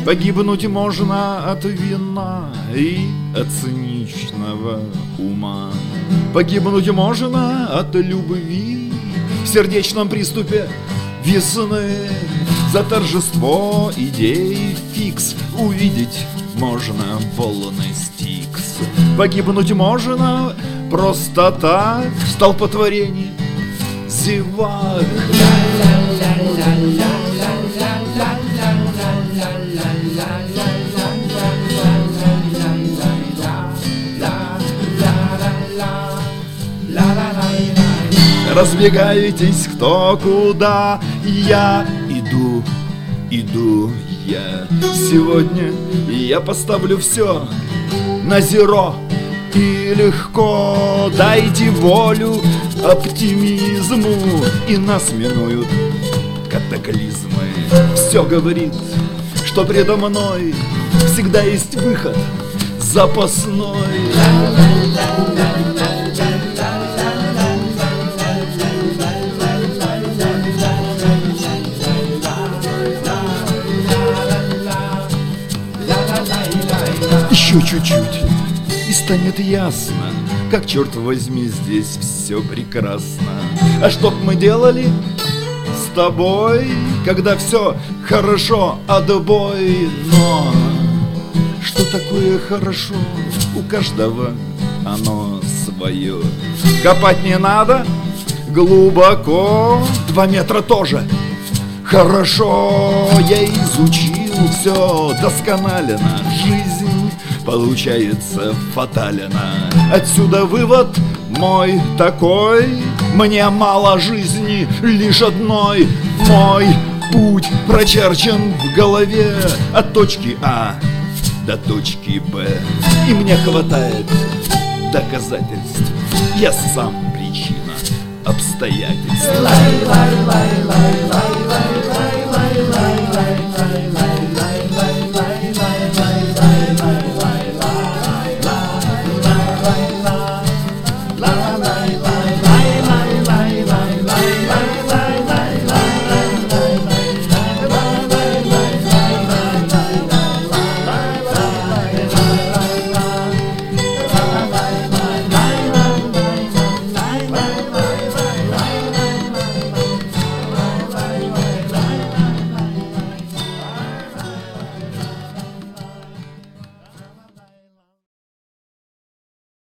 Погибнуть можно от вина и от циничного ума. Погибнуть можно от любви в сердечном приступе весны. За торжество идей фикс увидеть можно полный стикс. Погибнуть можно просто так в столпотворении зевак. Разбегаетесь кто куда, я иду я. Сегодня я поставлю все на зеро и легко. Дайте волю оптимизму, и нас минуют катаклизмы. Все говорит, что предо мной всегда есть выход запасной. Еще чуть-чуть, и станет ясно, как, черт возьми, здесь все прекрасно. А что б мы делали с тобой, когда все хорошо, отбой? Но что такое хорошо? У каждого оно свое. Копать не надо глубоко, 2 метра тоже хорошо. Я изучил все досконально, жизнь получается фатально. Отсюда вывод мой такой: мне мало жизни лишь одной. Мой путь прочерчен в голове от точки А до точки Б, и мне хватает доказательств. Я сам причина обстоятельств.